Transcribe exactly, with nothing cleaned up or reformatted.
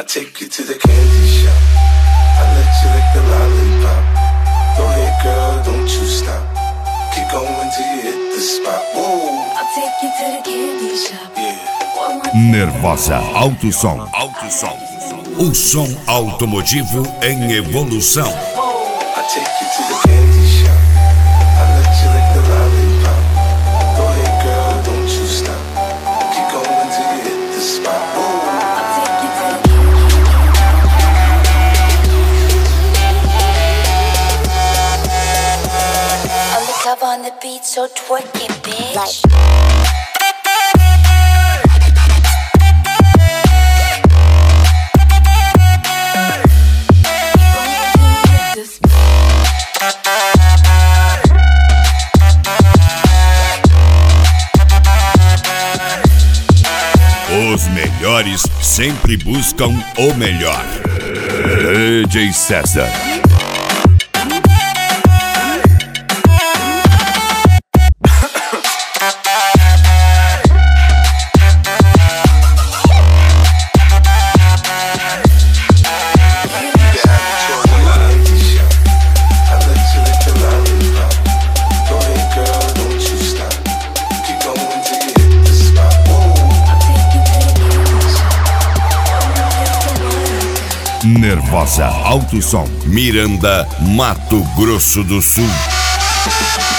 I take you to the candy shop. I let you lick the lollipop. Go ahead, girl, don't you stop. Keep going till you hit the spot. Whoa. I'll take you to the candy shop. Yeah. Nervosa Auto Som. Auto Som. O som automotivo em evolução. I take you to the candy shop. I let you lick the lollipop. Go ahead, girl, don't you stop. Keep going till you hit the spot. Whoa. Cover on the beat, so twerk it, bitch. Like. Os melhores sempre buscam o melhor. D J César. Nervosa Auto Som, Miranda, Mato Grosso do Sul.